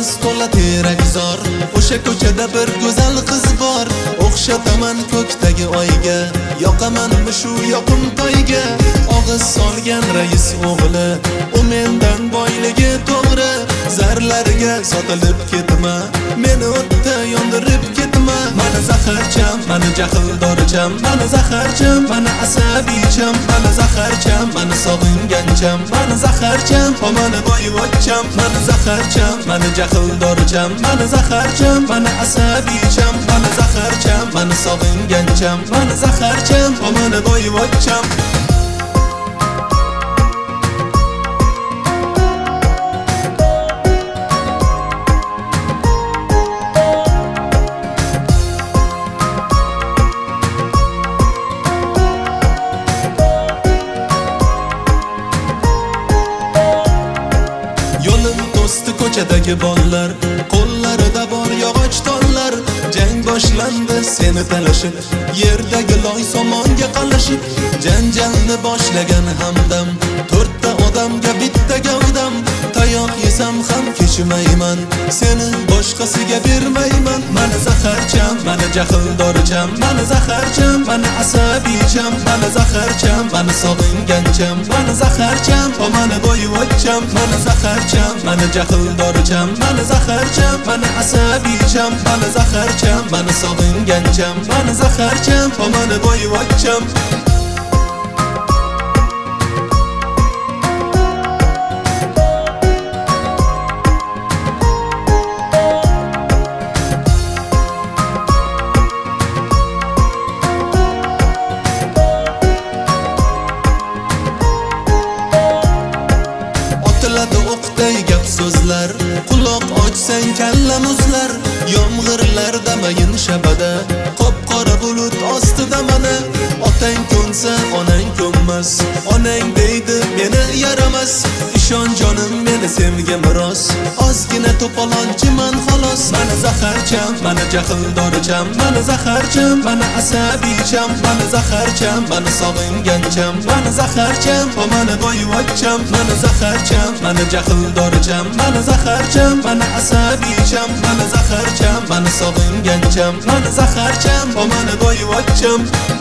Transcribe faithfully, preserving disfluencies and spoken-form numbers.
emas to'la terakzor. O'sha ko'chada bir go'zal qiz bor. O'xshataman ko'kdagi oyga, yoqaman shu yoqim toyga. Og'iz solgan rais o'g'li, u mendan boyligi to'g'ri. Zarlarga sotilib ketma, meni o'tda yondirib ketma. Mana zaharcham, mana jahldorcham, mana zaharcham, mana asabiycham, mana zaharcham, mana sog'ingancham, mana zaharcham, mana boyvachcham, mana zaharcham, mana jahldorcham, mana zaharcham, mana asabiycham, mana zaharcham, mana sog'ingancham, mana zaharcham, mana boyvachcham. Ko'chadagi bollar, qo'llarida bor yog'och tollar. Jang boshlandi seni talashib, yerdagi loy somonga qalashib. Janjalni boshlagan hamdam, to'rtta odamga bitta gavdam. Tayoq yesam ham kechmayman, seni boshqasiga bermayman. Mana zaharcham, mana jahldorcham, mana zaharcham, mana asabiycham, mana zaharcham, mana sog'ingancham, mana zaharcham, mana boyvachcham, mana zaharcham, mana jahldorcham, mana zaharcham, mana asabiycham, mana zaharcham, mana sog'ingancham, mana zaharcham, mana boyvachcham. O'qday gap so'zlar, quloq ochsang kalla muzlar. Yomg'irlarda mayin shabada, qop-qora bulut ostida mana. Otang ko'nsa onang ko'nmas, onang deydi meni yaramas. Ishon jonim meni sevgi miros, ozgina to'polonchiman xolos. Mana zaharcham, mana jahldorcham, mana zaharcham, mana asabiycham, mana zaharcham, mana sog'ingancham, mana zaharcham, mana boyvachcham, mana zaharcham, mana jahldorcham, mana zaharcham, mana asabiycham, mana zaharcham, mana sog'ingancham, mana zaharcham, mana boyvachcham.